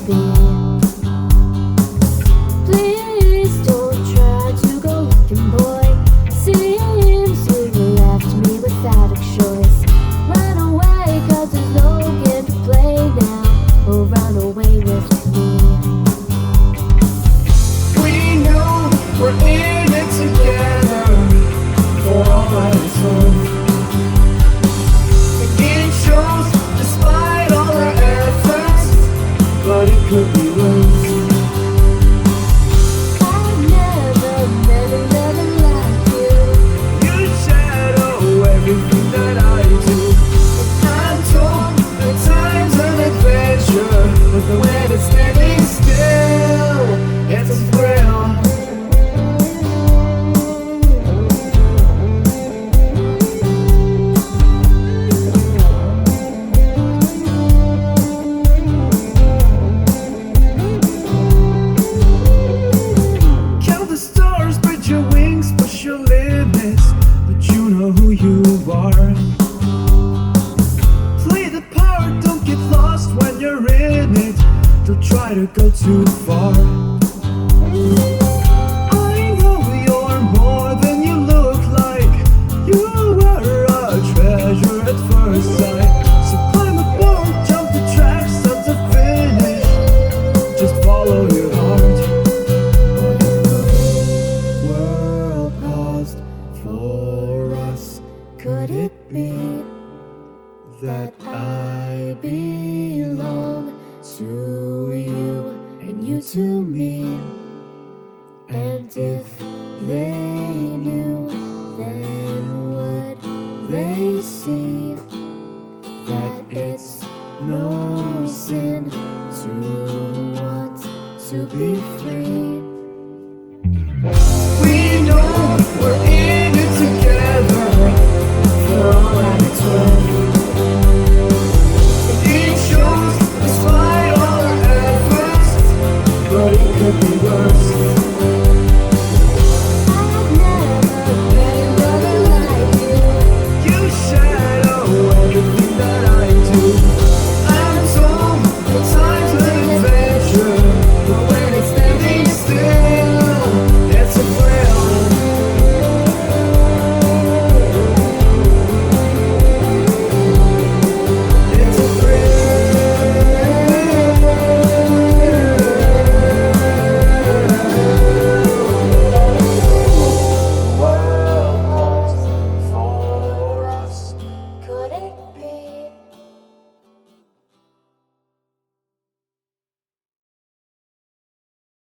be. Please don't try to go looking, boy. Seems you left me without a choice. Run away, 'cause there's no game to play now. Oh, run away with me. We know we're in it together for all that it's worth. It shows despite all our efforts, but it could be worse. I've never liked you. You shadow everything that I do. I'm told that time's an adventure, but when it's standing still, it's a thrill. Count the stars, spread your wings, push your limits, but you know who you are. Play the part, don't get lost when you're in it. Don't try to go too far. I know you're more than you look like. You are a treasure at first sight. So climb aboard, jump the tracks up to finish. Just follow your heart. World paused for us. Could it be That I belong to you and you to me? And if they knew, then would they see that it's no sin to want to be free?